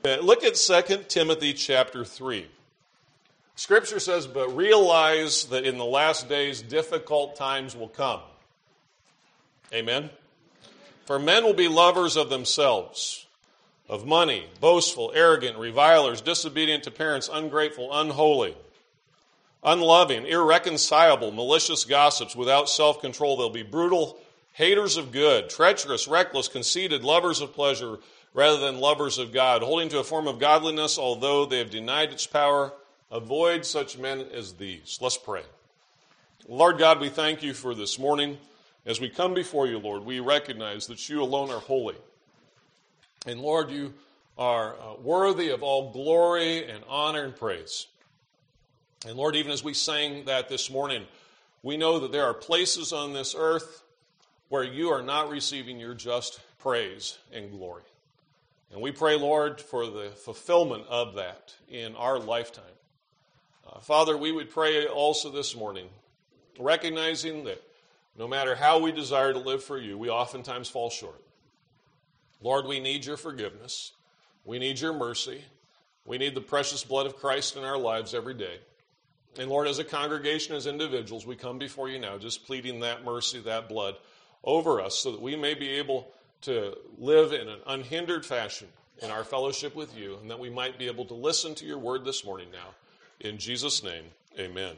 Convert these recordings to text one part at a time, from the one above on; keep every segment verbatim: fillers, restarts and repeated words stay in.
Uh, Look at Second Timothy chapter three. Scripture says, but realize that in the last days difficult times will come. Amen? For men will be lovers of themselves, of money, boastful, arrogant, revilers, disobedient to parents, ungrateful, unholy, unloving, irreconcilable, malicious gossips, without self-control. They'll be brutal, haters of good, treacherous, reckless, conceited, lovers of pleasure rather than lovers of God, holding to a form of godliness, although they have denied its power. Avoid such men as these. Let's pray. Lord God, we thank you for this morning. As we come before you, Lord, we recognize that you alone are holy. And Lord, you are uh, worthy of all glory and honor and praise. And Lord, even as we sang that this morning, we know that there are places on this earth where you are not receiving your just praise and glory. And we pray, Lord, for the fulfillment of that in our lifetime. Uh, Father, we would pray also this morning, recognizing that no matter how we desire to live for you, we oftentimes fall short. Lord, we need your forgiveness. We need your mercy. We need the precious blood of Christ in our lives every day. And Lord, as a congregation, as individuals, we come before you now just pleading that mercy, that blood over us so that we may be able to live in an unhindered fashion in our fellowship with you, and that we might be able to listen to your word this morning now. In Jesus' name, amen.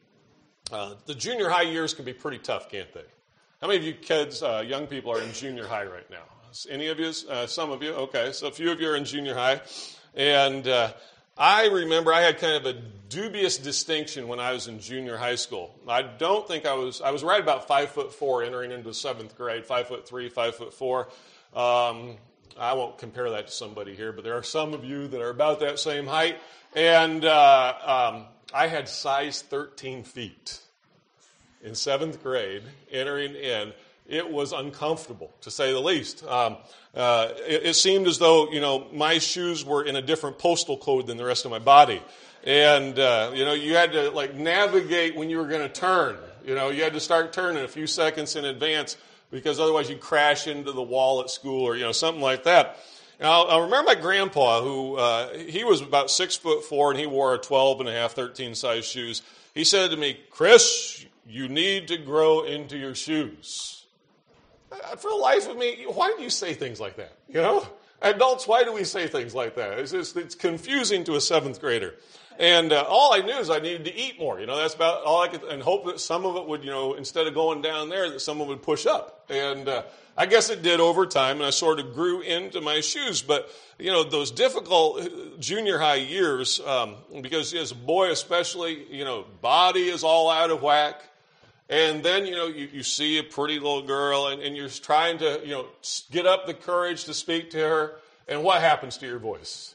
Uh, the junior high years can be pretty tough, can't they? How many of you kids, uh, young people, are in junior high right now? Any of you? Uh, some of you? Okay, so a few of you are in junior high. And uh, I remember I had kind of a dubious distinction when I was in junior high school. I don't think I was, I was right about five foot four entering into seventh grade, five foot three, five foot four. Um, I won't compare that to somebody here, but there are some of you that are about that same height. And uh, um, I had size thirteen feet in seventh grade entering in. It was uncomfortable, to say the least. Um, uh, it, it seemed as though, you know, my shoes were in a different postal code than the rest of my body. And, uh, you know, you had to, like, navigate when you were going to turn. You know, you had to start turning a few seconds in advance because otherwise you'd crash into the wall at school or, you know, something like that. Now, I remember my grandpa, who, uh, he was about six foot four, and he wore a twelve and a half, thirteen size shoes. He said to me, Chris, you need to grow into your shoes. For the life of me, why do you say things like that? You know, adults, why do we say things like that? It's just, it's confusing to a seventh grader. And uh, all I knew is I needed to eat more. You know, that's about all I could, and hope that some of it would, you know, instead of going down there, that someone would push up. And uh, I guess it did over time, and I sort of grew into my shoes. But, you know, those difficult junior high years, um, because as a boy especially, you know, body is all out of whack. And then, you know, you, you see a pretty little girl, and, and you're trying to, you know, get up the courage to speak to her. And what happens to your voice?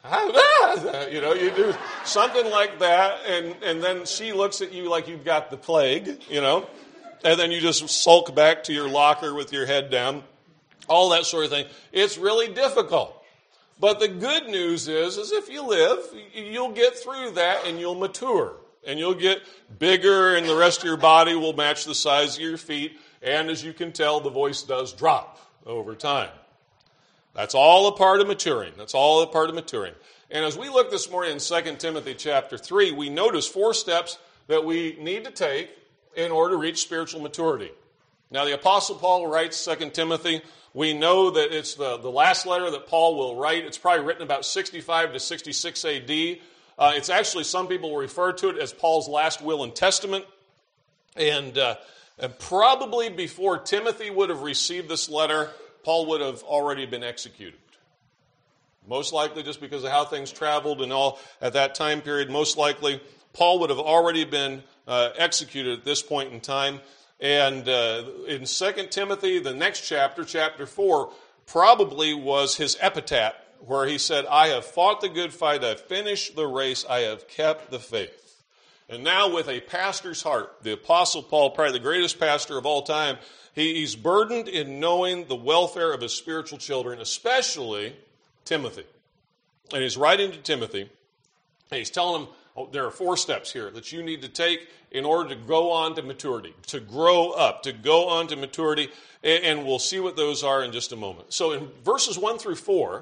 You know, you do something like that, and, and then she looks at you like you've got the plague, you know, and then you just sulk back to your locker with your head down, all that sort of thing. It's really difficult. But the good news is, is if you live, you'll get through that and you'll mature. And you'll get bigger, and the rest of your body will match the size of your feet. And as you can tell, the voice does drop over time. That's all a part of maturing. That's all a part of maturing. And as we look this morning in Second Timothy chapter three, we notice four steps that we need to take in order to reach spiritual maturity. Now, the Apostle Paul writes Second Timothy. We know that it's the, the last letter that Paul will write. It's probably written about sixty-five to sixty-six A D. Uh, it's actually, some people refer to it as Paul's last will and testament. And, uh, and probably before Timothy would have received this letter, Paul would have already been executed. Most likely, just because of how things traveled and all at that time period, most likely Paul would have already been uh, executed at this point in time. And uh, in Second Timothy, the next chapter, chapter four, probably was his epitaph, where he said, I have fought the good fight, I have finished the race, I have kept the faith. And now with a pastor's heart, the Apostle Paul, probably the greatest pastor of all time, he, he's burdened in knowing the welfare of his spiritual children, especially Timothy. And he's writing to Timothy, and he's telling him, oh, there are four steps here that you need to take in order to go on to maturity, to grow up, to go on to maturity, and, and we'll see what those are in just a moment. So in verses one through four,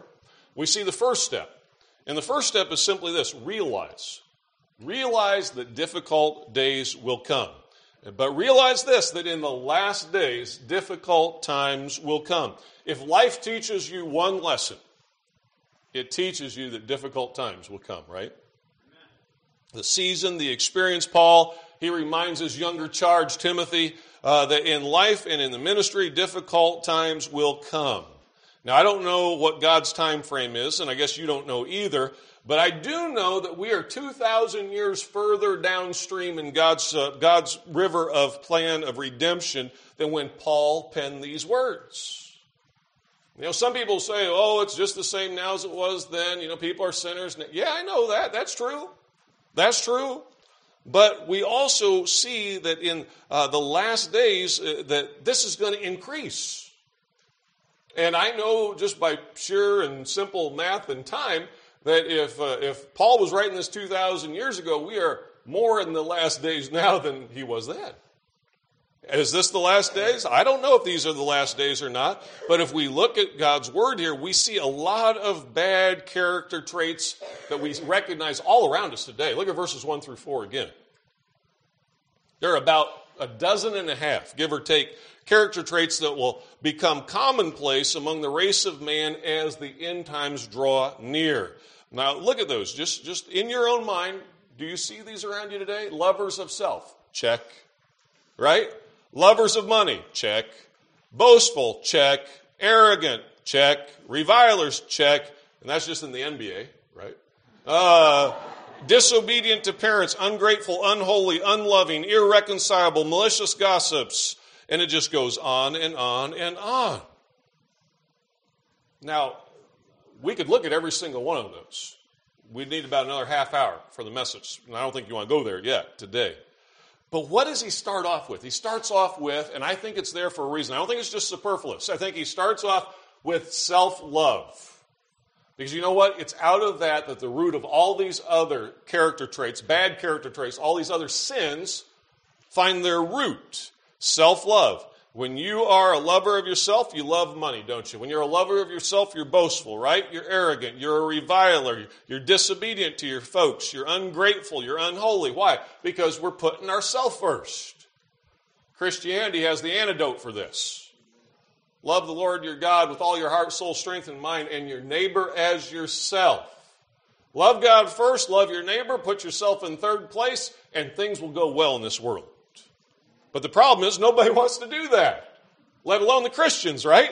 we see the first step. And the first step is simply this: realize. Realize that difficult days will come. But realize this, that in the last days, difficult times will come. If life teaches you one lesson, it teaches you that difficult times will come, right? The season, the experience, Paul, he reminds his younger charge, Timothy, uh, that in life and in the ministry, difficult times will come. Now, I don't know what God's time frame is, and I guess you don't know either, but I do know that we are two thousand years further downstream in God's, uh, God's river of plan of redemption than when Paul penned these words. You know, some people say, oh, it's just the same now as it was then. You know, people are sinners. Yeah, I know that. That's true. That's true. But we also see that in uh, the last days uh, that this is going to increase. And I know just by pure and simple math and time that if uh, if Paul was writing this two thousand years ago, we are more in the last days now than he was then. Is this the last days? I don't know if these are the last days or not. But if we look at God's word here, we see a lot of bad character traits that we recognize all around us today. Look at verses one through four again. There are about a dozen and a half, give or take, character traits that will become commonplace among the race of man as the end times draw near. Now, look at those. Just, just in your own mind, do you see these around you today? Lovers of self, check. Right? Lovers of money, check. Boastful, check. Arrogant, check. Revilers, check. And that's just in the N B A, right? Uh, disobedient to parents, ungrateful, unholy, unloving, irreconcilable, malicious gossips. And it just goes on and on and on. Now, we could look at every single one of those. We'd need about another half hour for the message. And I don't think you want to go there yet today. But what does he start off with? He starts off with, and I think it's there for a reason. I don't think it's just superfluous. I think he starts off with self-love. Because you know what? It's out of that that the root of all these other character traits, bad character traits, all these other sins find their root. Self-love. When you are a lover of yourself, you love money, don't you? When you're a lover of yourself, you're boastful, right? You're arrogant. You're a reviler. You're disobedient to your folks. You're ungrateful. You're unholy. Why? Because we're putting ourselves first. Christianity has the antidote for this. Love the Lord your God with all your heart, soul, strength, and mind, and your neighbor as yourself. Love God first, love your neighbor, put yourself in third place, and things will go well in this world. But the problem is nobody wants to do that, let alone the Christians, right?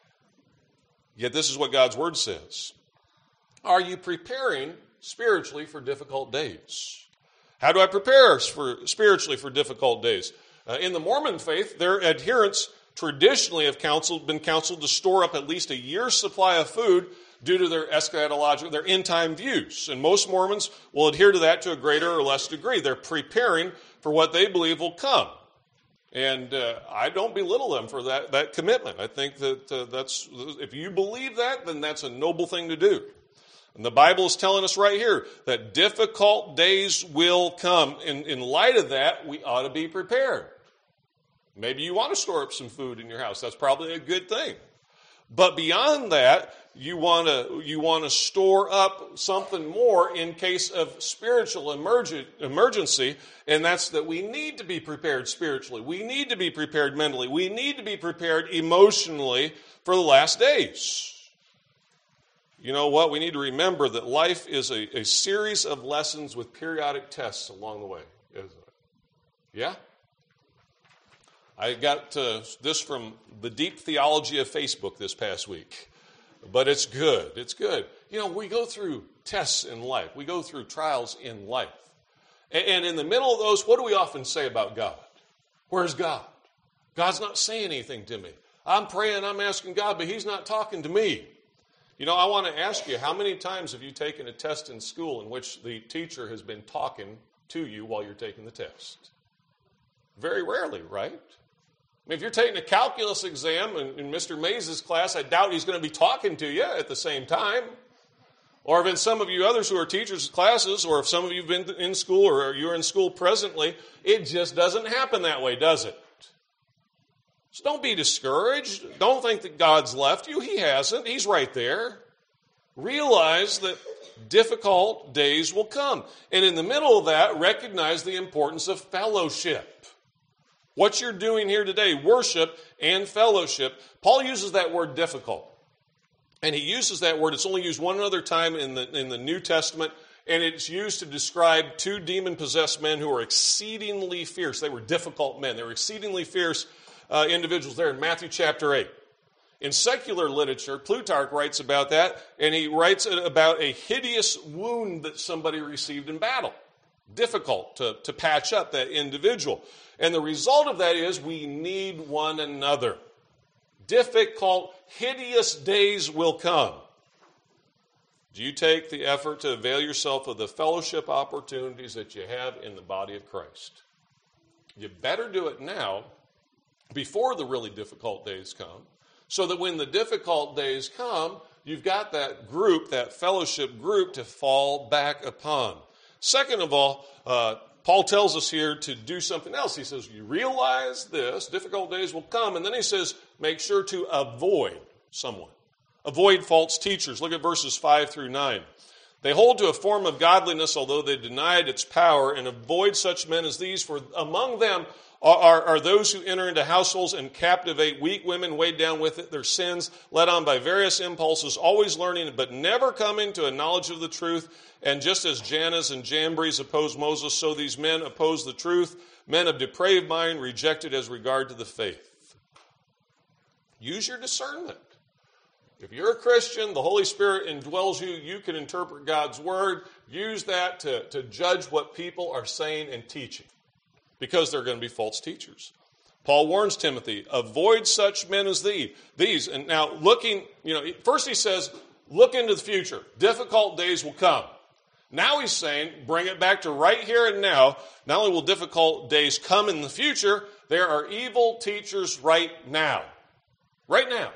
Yet this is what God's word says. Are you preparing spiritually for difficult days? How do I prepare for spiritually for difficult days? Uh, in the Mormon faith, their adherents traditionally have counseled, been counseled to store up at least a year's supply of food due to their eschatological, their end-time views. And most Mormons will adhere to that to a greater or less degree. They're preparing for what they believe will come. And uh, I don't belittle them for that, that commitment. I think that uh, that's, if you believe that, then that's a noble thing to do. And the Bible is telling us right here that difficult days will come. In, in light of that, we ought to be prepared. Maybe you want to store up some food in your house. That's probably a good thing. But beyond that, you want to you want to store up something more in case of spiritual emerg- emergency, and that's that we need to be prepared spiritually. We need to be prepared mentally. We need to be prepared emotionally for the last days. You know what? We need to remember that life is a, a series of lessons with periodic tests along the way, isn't it? Yeah? I got uh, this from the Deep Theology of Facebook this past week. But it's good. It's good. You know, we go through tests in life. We go through trials in life. And in the middle of those, what do we often say about God? Where's God? God's not saying anything to me. I'm praying, I'm asking God, but he's not talking to me. You know, I want to ask you, how many times have you taken a test in school in which the teacher has been talking to you while you're taking the test? Very rarely, right? I mean, if you're taking a calculus exam in, in Mister Mays' class, I doubt he's going to be talking to you at the same time. Or if in some of you others who are teachers' classes, or if some of you have been in school or you're in school presently, it just doesn't happen that way, does it? So don't be discouraged. Don't think that God's left you. He hasn't. He's right there. Realize that difficult days will come. And in the middle of that, recognize the importance of fellowship. What you're doing here today, worship and fellowship. Paul uses that word difficult. And he uses that word, it's only used one other time in the, in the New Testament, and it's used to describe two demon-possessed men who were exceedingly fierce. They were difficult men. They were exceedingly fierce uh, individuals there in Matthew chapter eight. In secular literature, Plutarch writes about that, and he writes about a hideous wound that somebody received in battle. Difficult to, to patch up that individual. And the result of that is we need one another. Difficult, hideous days will come. Do you take the effort to avail yourself of the fellowship opportunities that you have in the body of Christ? You better do it now, before the really difficult days come, so that when the difficult days come, you've got that group, that fellowship group to fall back upon. Second of all, uh, Paul tells us here to do something else. He says, you realize this, difficult days will come, and then he says, make sure to avoid someone. Avoid false teachers. Look at verses five through nine. They hold to a form of godliness, although they denied its power, and avoid such men as these, for among them are, are, are those who enter into households and captivate weak women, weighed down with it, their sins, led on by various impulses, always learning, but never coming to a knowledge of the truth. And just as Jannes and Jambres opposed Moses, so these men oppose the truth, men of depraved mind, rejected as regard to the faith. Use your discernment. If you're a Christian, the Holy Spirit indwells you, you can interpret God's Word. Use that to, to judge what people are saying and teaching, because they're going to be false teachers. Paul warns Timothy, avoid such men as thee, these. And now looking, you know, first he says, look into the future. Difficult days will come. Now he's saying, bring it back to right here and now. Not only will difficult days come in the future, there are evil teachers right now. Right now.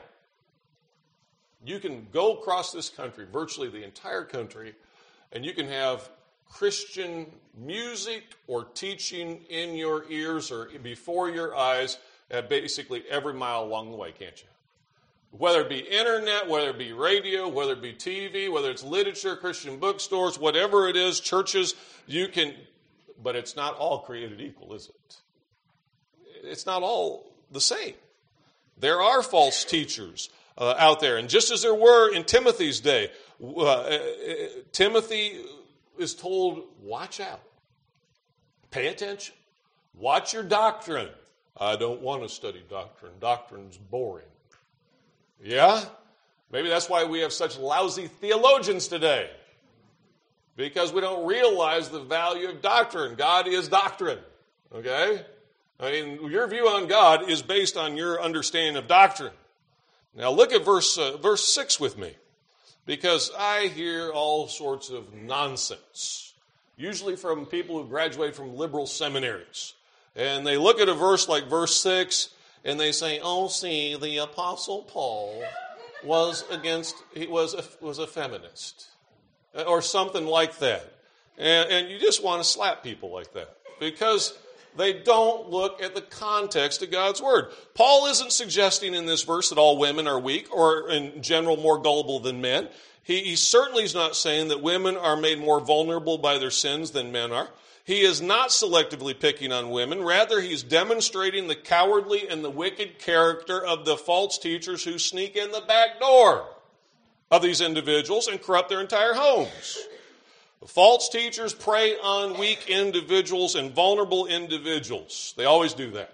You can go across this country, virtually the entire country, and you can have Christian music or teaching in your ears or before your eyes at basically every mile along the way, can't you? Whether it be internet, whether it be radio, whether it be T V, whether it's literature, Christian bookstores, whatever it is, churches, you can, but it's not all created equal, is it? It's not all the same. There are false teachers uh, out there. And just as there were in Timothy's day, uh, uh, Timothy is told, watch out. Pay attention. Watch your doctrine. I don't want to study doctrine. Doctrine's boring. Yeah? Maybe that's why we have such lousy theologians today. Because we don't realize the value of doctrine. God is doctrine. Okay? I mean, your view on God is based on your understanding of doctrine. Now look at verse uh, verse six with me. Because I hear all sorts of nonsense. Usually from people who graduate from liberal seminaries. And they look at a verse like verse six, and they say, oh, see, the Apostle Paul was against, he was a, was a feminist. Or something like that. And, and you just want to slap people like that. Because they don't look at the context of God's Word. Paul isn't suggesting in this verse that all women are weak or in general more gullible than men. He, he certainly is not saying that women are made more vulnerable by their sins than men are. He is not selectively picking on women. Rather, he's demonstrating the cowardly and the wicked character of the false teachers who sneak in the back door of these individuals and corrupt their entire homes. The false teachers prey on weak individuals and vulnerable individuals. They always do that.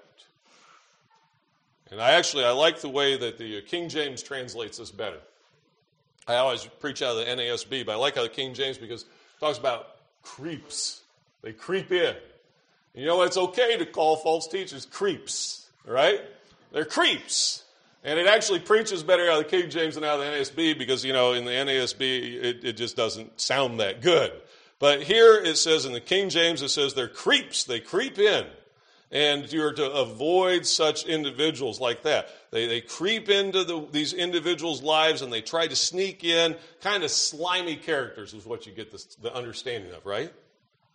And I actually, I like the way that the King James translates this better. I always preach out of the N A S B, but I like how the King James, because it talks about creeps. They creep in. You know, it's okay to call false teachers creeps, right? They're creeps. And it actually preaches better out of the King James than out of the N A S B because, you know, in the N A S B, it, it just doesn't sound that good. But here it says in the King James, it says they're creeps. They creep in. And you're to avoid such individuals like that. They, they creep into the, these individuals' lives and they try to sneak in. Kind of slimy characters is what you get this, the understanding of, right?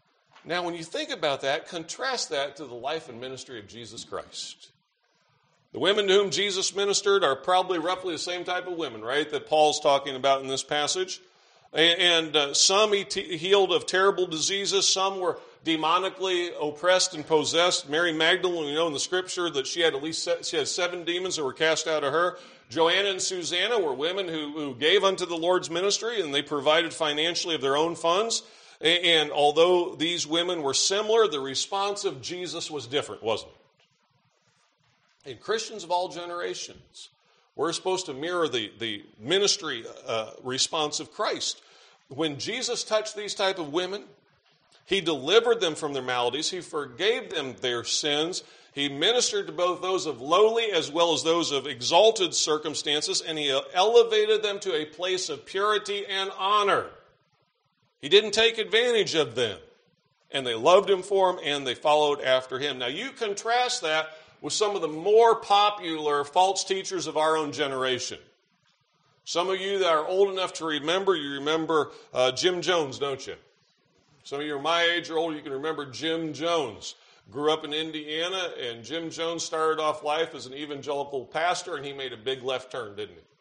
Now, when you think about that, contrast that to the life and ministry of Jesus Christ. The women to whom Jesus ministered are probably roughly the same type of women, right, that Paul's talking about in this passage. And uh, some he t- healed of terrible diseases. Some were demonically oppressed and possessed. Mary Magdalene, we know in the scripture that she had at least se- she had seven demons that were cast out of her. Joanna and Susanna were women who, who gave unto the Lord's ministry, and they provided financially of their own funds. And, and although these women were similar, the response of Jesus was different, wasn't it? And Christians of all generations, we're supposed to mirror the, the ministry uh, response of Christ. When Jesus touched these type of women, he delivered them from their maladies. He forgave them their sins. He ministered to both those of lowly as well as those of exalted circumstances, and he elevated them to a place of purity and honor. He didn't take advantage of them, and they loved him for him, and they followed after him. Now you contrast that with some of the more popular false teachers of our own generation. Some of you that are old enough to remember, you remember uh, Jim Jones, don't you? Some of you are my age or older, you can remember Jim Jones. Grew up in Indiana, and Jim Jones started off life as an evangelical pastor, and he made a big left turn, didn't he?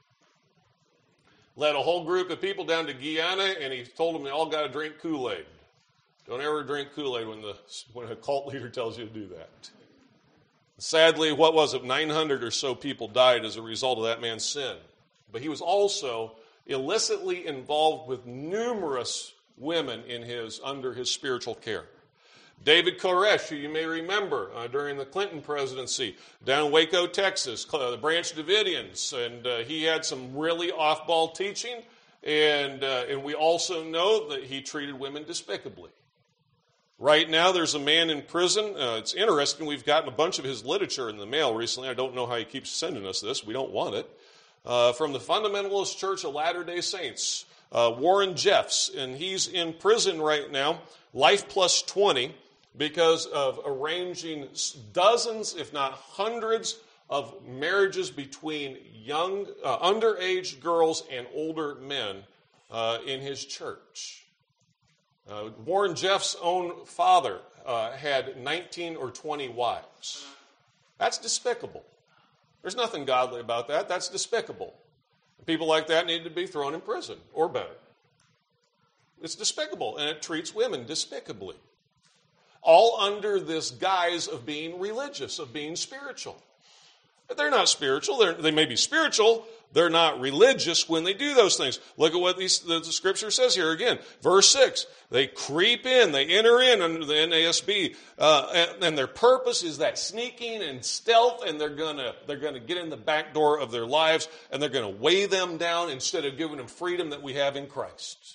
Led a whole group of people down to Guyana, and he told them they all got to drink Kool-Aid. Don't ever drink Kool-Aid when, the, when a cult leader tells you to do that. Sadly, what was it, nine hundred or so people died as a result of that man's sin. But he was also illicitly involved with numerous women in his under his spiritual care. David Koresh, who you may remember uh, during the Clinton presidency, down in Waco, Texas, the Branch Davidians, and uh, he had some really off-ball teaching, and uh, and we also know that he treated women despicably. Right now, there's a man in prison. Uh, it's interesting. We've gotten a bunch of his literature in the mail recently. I don't know how he keeps sending us this. We don't want it. Uh, from the Fundamentalist Church of Latter-day Saints, uh, Warren Jeffs, and he's in prison right now, life plus twenty, because of arranging dozens, if not hundreds, of marriages between young, uh, underage girls and older men uh, in his church. Uh, Warren Jeff's own father uh, had nineteen or twenty wives. That's despicable. There's nothing godly about that. That's despicable. People like that need to be thrown in prison, or better. It's despicable, and it treats women despicably. All under this guise of being religious, of being spiritual. But they're not spiritual. They're, they may be spiritual. They're not religious when they do those things. Look at what these, the, the scripture says here again. Verse six, they creep in, they enter in under the N A S B, uh, and, and their purpose is that sneaking and stealth, and they're gonna they're gonna get in the back door of their lives, and they're gonna weigh them down instead of giving them freedom that we have in Christ.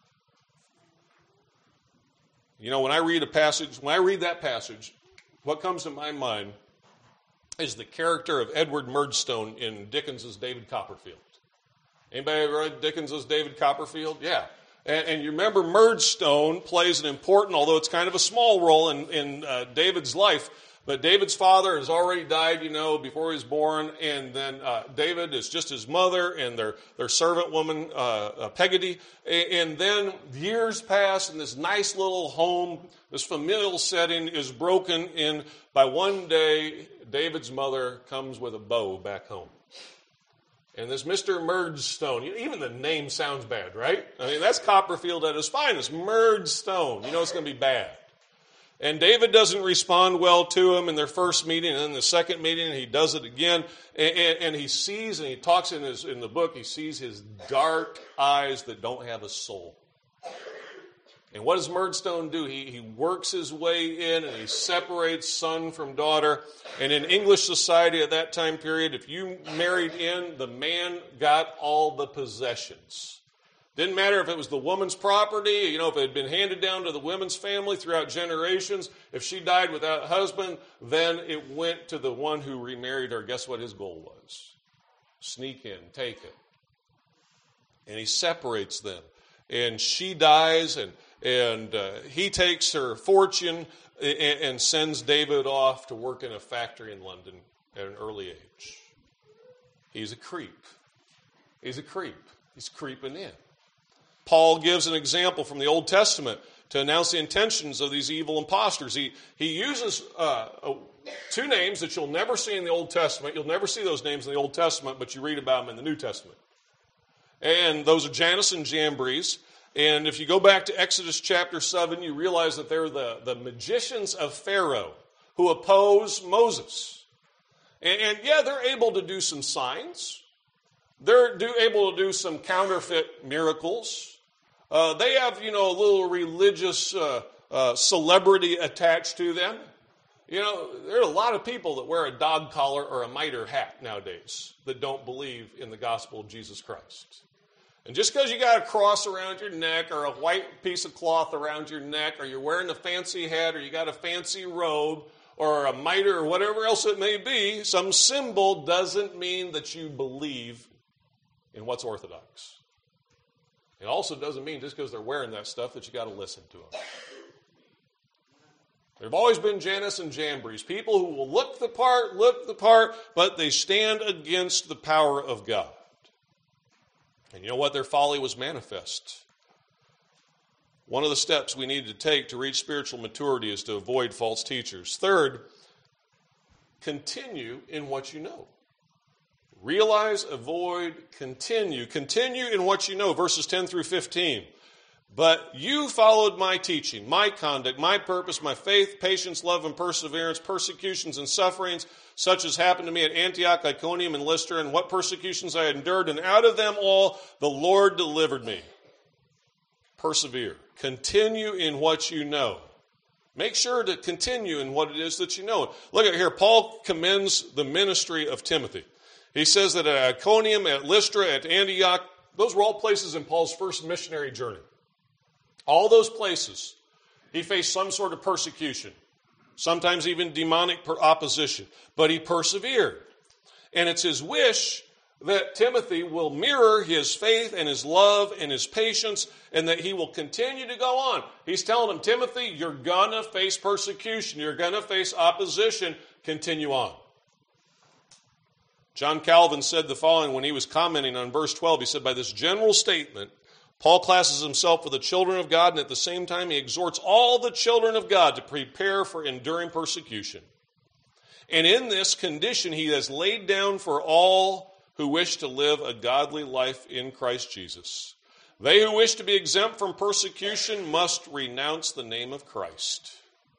You know, when I read a passage, when I read that passage, what comes to my mind is the character of Edward Murdstone in Dickens's David Copperfield. Anybody ever read Dickens's David Copperfield? Yeah. And, and you remember Murdstone plays an important, although it's kind of a small role in, in uh, David's life, but David's father has already died, you know, before he was born, and then uh, David is just his mother and their, their servant woman, uh, uh, Peggotty, and, and then years pass, and this nice little home, this familial setting is broken in by one day David's mother comes with a bow back home. And this Mister Murdstone, even the name sounds bad, right? I mean, that's Copperfield at his finest, Murdstone. You know it's going to be bad. And David doesn't respond well to him in their first meeting, and then the second meeting he does it again. And, and, and he sees, and he talks in, his, in the book, he sees his dark eyes that don't have a soul. And what does Murdstone do? He, he works his way in, and he separates son from daughter. And in English society at that time period, if you married in, the man got all the possessions. Didn't matter if it was the woman's property, you know, if it had been handed down to the women's family throughout generations. If she died without a husband, then it went to the one who remarried her. Guess what his goal was? Sneak in, take it. And he separates them. And she dies, and And uh, he takes her fortune and, and sends David off to work in a factory in London at an early age. He's a creep. He's a creep. He's creeping in. Paul gives an example from the Old Testament. to announce the intentions of these evil imposters. He, he uses uh, two names that you'll never see in the Old Testament. You'll never see those names in the Old Testament, but you read about them in the New Testament. And those are Jannes and Jambres. And if you go back to Exodus chapter seven, you realize that they're the, the magicians of Pharaoh who oppose Moses. And, and yeah, they're able to do some signs. They're do, able to do some counterfeit miracles. Uh, they have, you know, a little religious uh, uh, celebrity attached to them. You know, there are a lot of people that wear a dog collar or a mitre hat nowadays that don't believe in the gospel of Jesus Christ. And just because you got a cross around your neck or a white piece of cloth around your neck or you're wearing a fancy hat or you got a fancy robe or a mitre or whatever else it may be, some symbol doesn't mean that you believe in what's orthodox. It also doesn't mean just because they're wearing that stuff that you got to listen to them. There have always been Jannes and Jambres, people who will look the part, look the part, but they stand against the power of God. And you know what? Their folly was manifest. One of the steps we need to take to reach spiritual maturity is to avoid false teachers. Third, continue in what you know. Realize, avoid, continue. Continue in what you know. Verses ten through fifteen. But you followed my teaching, my conduct, my purpose, my faith, patience, love, and perseverance, persecutions and sufferings, such as happened to me at Antioch, Iconium, and Lystra, and what persecutions I endured, and out of them all the Lord delivered me. Persevere. Continue in what you know. Make sure to continue in what it is that you know. Look at here, Paul commends the ministry of Timothy. He says that at Iconium, at Lystra, at Antioch, those were all places in Paul's first missionary journey. All those places, he faced some sort of persecution, sometimes even demonic opposition, but he persevered. And it's his wish that Timothy will mirror his faith and his love and his patience and that he will continue to go on. He's telling him, Timothy, you're going to face persecution. You're going to face opposition. Continue on. John Calvin said the following when he was commenting on verse twelve. He said, by this general statement, Paul classes himself with the children of God, and at the same time he exhorts all the children of God to prepare for enduring persecution. And in this condition he has laid down for all who wish to live a godly life in Christ Jesus. They who wish to be exempt from persecution must renounce the name of Christ.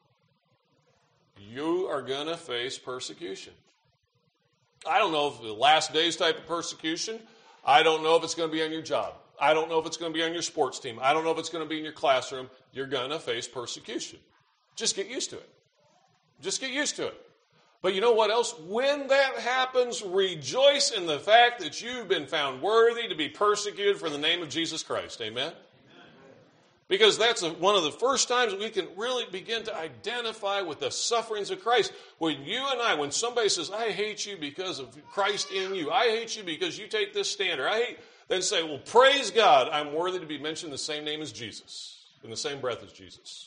You are going to face persecution. I don't know if the last days type of persecution. I don't know if it's going to be on your job. I don't know if it's going to be on your sports team. I don't know if it's going to be in your classroom. You're going to face persecution. Just get used to it. Just get used to it. But you know what else? When that happens, rejoice in the fact that you've been found worthy to be persecuted for the name of Jesus Christ. Amen? Because that's a, one of the first times we can really begin to identify with the sufferings of Christ. When you and I, when somebody says, I hate you because of Christ in you. I hate you because you take this stand. Or I hate, then say, well, praise God, I'm worthy to be mentioned in the same name as Jesus, in the same breath as Jesus.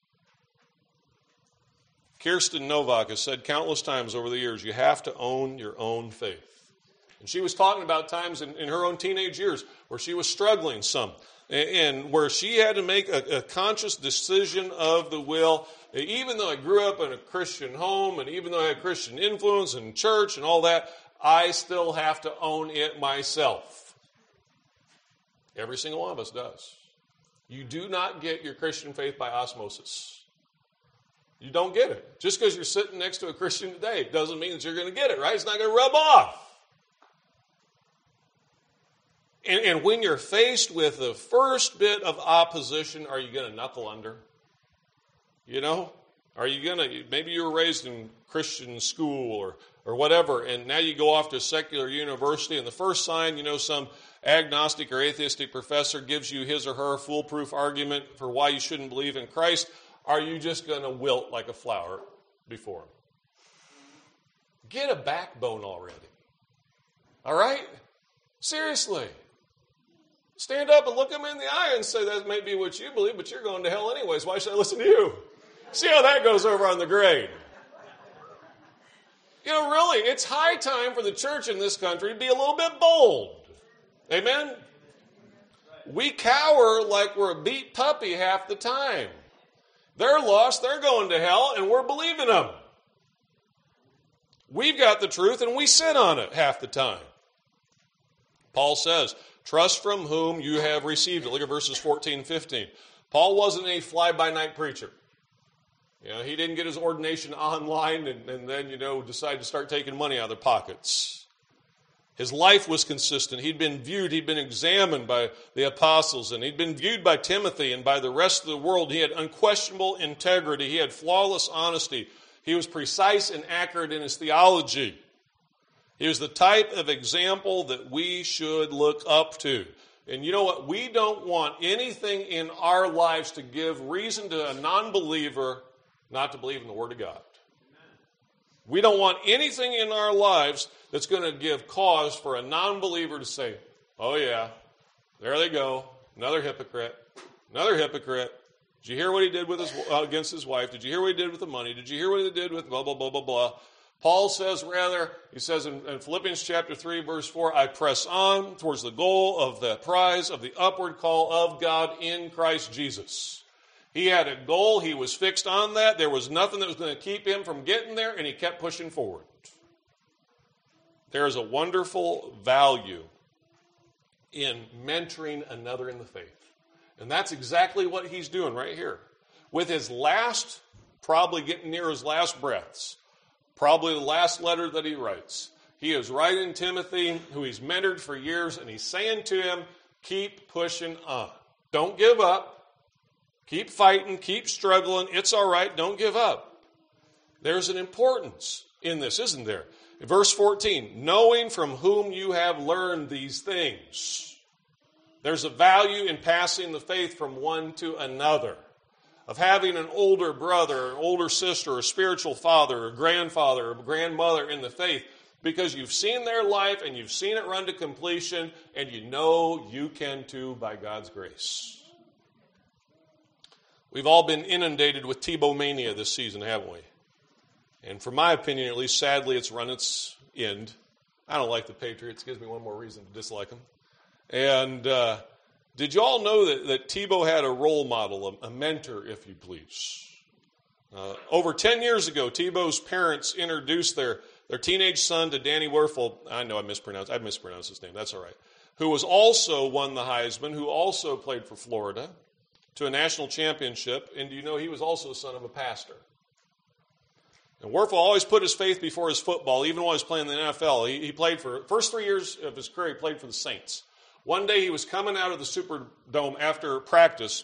Kirsten Novak has said countless times over the years, you have to own your own faith. And she was talking about times in, in her own teenage years where she was struggling some, and, and where she had to make a, a conscious decision of the will. Even though I grew up in a Christian home, and even though I had Christian influence in church and all that, I still have to own it myself. Every single one of us does. You do not get your Christian faith by osmosis. You don't get it. Just because you're sitting next to a Christian today doesn't mean that you're going to get it, right? It's not going to rub off. And, and when you're faced with the first bit of opposition, are you going to knuckle under? You know? Are you going to, maybe you were raised in Christian school or, or whatever, and now you go off to a secular university, and the first sign, you know, some agnostic or atheistic professor gives you his or her foolproof argument for why you shouldn't believe in Christ. Are you just going to wilt like a flower before him? Get a backbone already. All right? Seriously. Stand up and look him in the eye and say, that may be what you believe, but you're going to hell anyways. Why should I listen to you? See how that goes over on the grade. You know, really, it's high time for the church in this country to be a little bit bold. Amen? We cower like we're a beat puppy half the time. They're lost, they're going to hell, and we're believing them. We've got the truth, and we sit on it half the time. Paul says, trust from whom you have received it. Look at verses fourteen and fifteen. Paul wasn't a fly-by-night preacher. You know, he didn't get his ordination online and, and then, you know, decide to start taking money out of their pockets. His life was consistent. He'd been viewed, he'd been examined by the apostles, and he'd been viewed by Timothy and by the rest of the world. He had unquestionable integrity. He had flawless honesty. He was precise and accurate in his theology. He was the type of example that we should look up to. And you know what? We don't want anything in our lives to give reason to a non-believer not to believe in the Word of God. We don't want anything in our lives that's going to give cause for a non-believer to say, oh yeah, there they go, another hypocrite, another hypocrite. Did you hear what he did with his, uh, against his wife? Did you hear what he did with the money? Did you hear what he did with blah, blah, blah, blah, blah? Paul says rather, he says in, in Philippians chapter three, verse four, I press on towards the goal of the prize of the upward call of God in Christ Jesus. He had a goal. He was fixed on that. There was nothing that was going to keep him from getting there, and he kept pushing forward. There is a wonderful value in mentoring another in the faith. And that's exactly what he's doing right here. With his last, probably getting near his last breaths, probably the last letter that he writes, he is writing Timothy, who he's mentored for years, and he's saying to him, keep pushing on. Don't give up. Keep fighting, keep struggling. It's all right. Don't give up. There's an importance in this, isn't there? Verse fourteen, knowing from whom you have learned these things. There's a value in passing the faith from one to another, of having an older brother, an older sister, a spiritual father, a grandfather, a grandmother in the faith, because you've seen their life and you've seen it run to completion, and you know you can too by God's grace. We've all been inundated with Tebow mania this season, haven't we? And from my opinion, at least sadly, it's run its end. I don't like the Patriots. It gives me one more reason to dislike them. And uh, did you all know that, that Tebow had a role model, a, a mentor, if you please? Uh, over ten years ago, Tebow's parents introduced their, their teenage son to Danny Werfel. I know I mispronounced, I mispronounced his name. That's all right. Who was also won the Heisman, who also played for Florida, to a national championship, and do you know he was also the son of a pastor? And Werfel always put his faith before his football, even while he was playing in the N F L. He, he played for, first three years of his career, he played for the Saints. One day he was coming out of the Superdome after practice,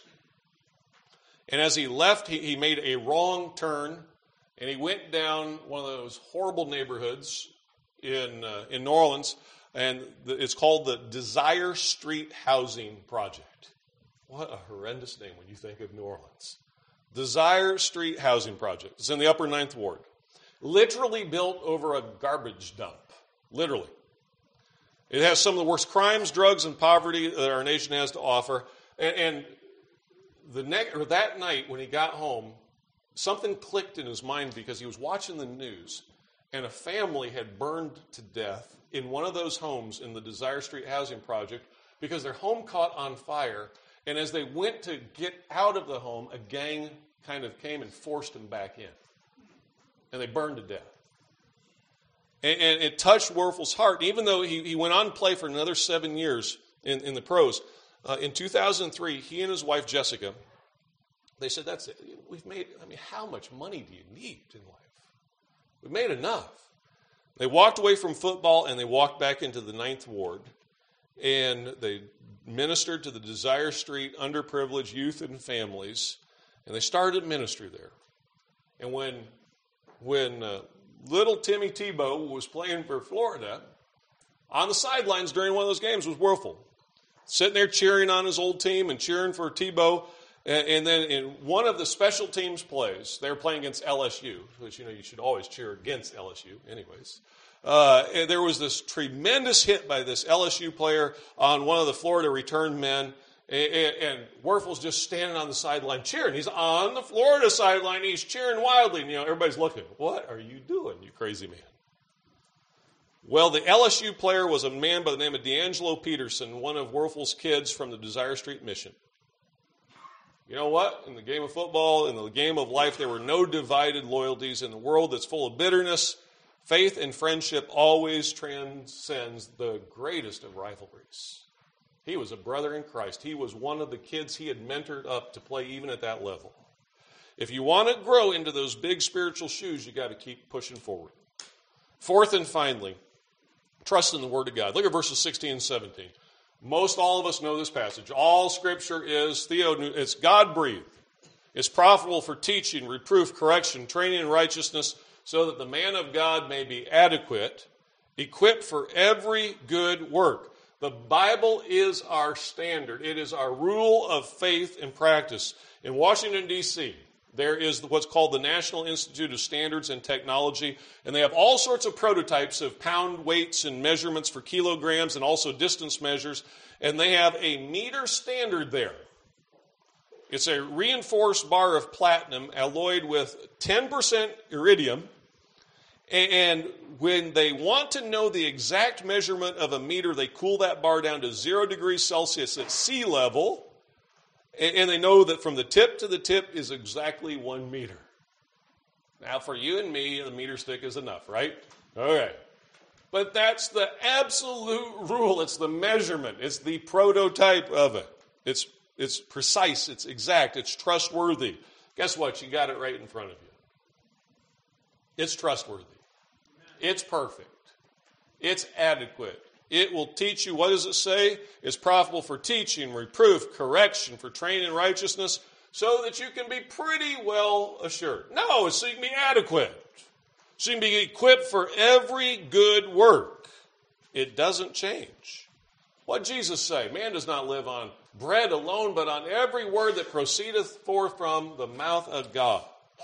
and as he left, he, he made a wrong turn, and he went down one of those horrible neighborhoods in, uh, in New Orleans, and the, it's called the Desire Street Housing Project. What a horrendous name when you think of New Orleans. Desire Street Housing Project. It's in the upper ninth ward. Literally built over a garbage dump. Literally. It has some of the worst crimes, drugs, and poverty that our nation has to offer. And, and the ne- or that night when he got home, something clicked in his mind because he was watching the news, and a family had burned to death in one of those homes in the Desire Street Housing Project because their home caught on fire. And as they went to get out of the home, a gang kind of came and forced them back in. And they burned to death. And, and it touched Werfel's heart. Even though he, he went on to play for another seven years in, in the pros, uh, in two thousand three, he and his wife, Jessica, they said, that's it. We've made, I mean, how much money do you need in life? We've made enough. They walked away from football and they walked back into the ninth ward. And they ministered to the Desire Street underprivileged youth and families, and they started ministry there. And when when uh, little Timmy Tebow was playing for Florida, on the sidelines during one of those games was Werfel, sitting there cheering on his old team and cheering for Tebow. And, and then in one of the special teams plays, they were playing against L S U, which, you know, you should always cheer against L S U anyways. Uh, and there was this tremendous hit by this L S U player on one of the Florida return men, and, and Werfel's just standing on the sideline cheering. He's on the Florida sideline, he's cheering wildly, and you know everybody's looking. What are you doing, you crazy man? Well, the L S U player was a man by the name of D'Angelo Peterson, one of Werfel's kids from the Desire Street Mission. You know what? In the game of football, in the game of life, there were no divided loyalties. In the world that's full of bitterness, faith and friendship always transcends the greatest of rivalries. He was a brother in Christ. He was one of the kids he had mentored up to play even at that level. If you want to grow into those big spiritual shoes, you got to keep pushing forward. Fourth and finally, trust in the Word of God. Look at verses sixteen and seventeen. Most all of us know this passage. All Scripture is theo, it's God-breathed. It's profitable for teaching, reproof, correction, training in righteousness, so that the man of God may be adequate, equipped for every good work. The Bible is our standard. It is our rule of faith and practice. In Washington, D C, there is what's called the National Institute of Standards and Technology, and they have all sorts of prototypes of pound weights and measurements for kilograms and also distance measures, and they have a meter standard there. It's a reinforced bar of platinum alloyed with ten percent iridium, and when they want to know the exact measurement of a meter, they cool that bar down to zero degrees Celsius at sea level, and they know that from the tip to the tip is exactly one meter. Now, for you and me, the meter stick is enough, right? Okay. But that's the absolute rule. It's the measurement. It's the prototype of it. It's, it's precise. It's exact. It's trustworthy. Guess what? You got it right in front of you. It's trustworthy. It's perfect. It's adequate. It will teach you, what does it say? It's profitable for teaching, reproof, correction, for training in righteousness, so that you can be pretty well assured. No, it's so you can be adequate. So you can be equipped for every good work. It doesn't change. What did Jesus say? Man does not live on bread alone, but on every word that proceedeth forth from the mouth of God.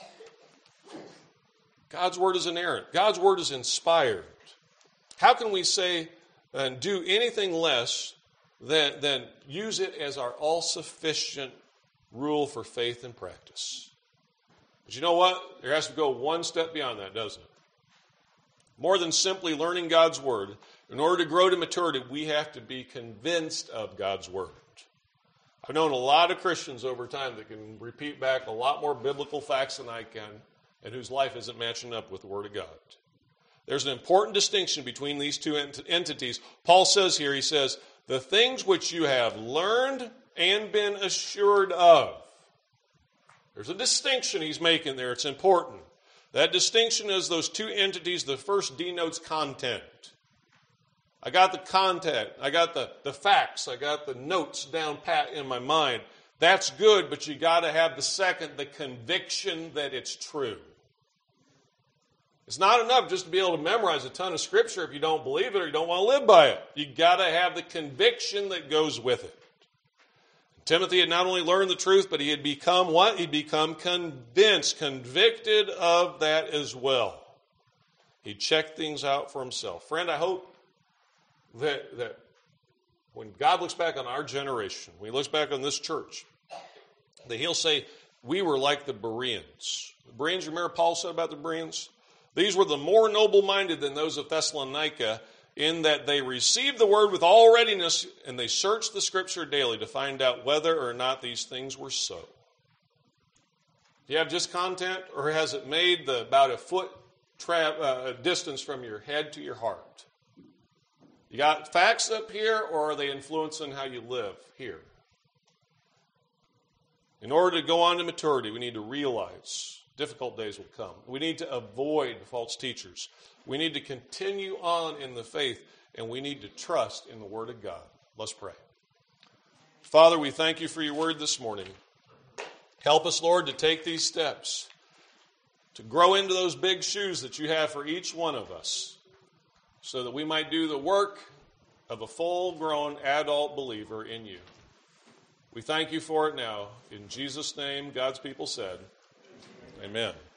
God's word is inerrant. God's word is inspired. How can we say and do anything less than, than use it as our all-sufficient rule for faith and practice? But you know what? There has to go one step beyond that, doesn't it? More than simply learning God's word, in order to grow to maturity, we have to be convinced of God's word. I've known a lot of Christians over time that can repeat back a lot more biblical facts than I can, and whose life isn't matching up with the Word of God. There's an important distinction between these two ent- entities. Paul says here, he says, the things which you have learned and been assured of. There's a distinction he's making there. It's important. That distinction is those two entities. The first denotes content. I got the content. I got the, the facts. I got the notes down pat in my mind. That's good, but you got to have the second, the conviction that it's true. It's not enough just to be able to memorize a ton of Scripture if you don't believe it or you don't want to live by it. You got to have the conviction that goes with it. Timothy had not only learned the truth, but he had become what? He'd become convinced, convicted of that as well. He checked things out for himself. Friend, I hope that, that when God looks back on our generation, when he looks back on this church, that he'll say, we were like the Bereans. The Bereans, remember Paul said about the Bereans? These were the more noble-minded than those of Thessalonica, in that they received the word with all readiness, and they searched the Scripture daily to find out whether or not these things were so. Do you have just content, or has it made the about a foot tra- uh, distance from your head to your heart? You got facts up here, or are they influencing how you live here? In order to go on to maturity, we need to realize difficult days will come. We need to avoid false teachers. We need to continue on in the faith, and we need to trust in the Word of God. Let's pray. Father, we thank you for your word this morning. Help us, Lord, to take these steps, to grow into those big shoes that you have for each one of us, so that we might do the work of a full-grown adult believer in you. We thank you for it now. In Jesus' name, God's people said, amen.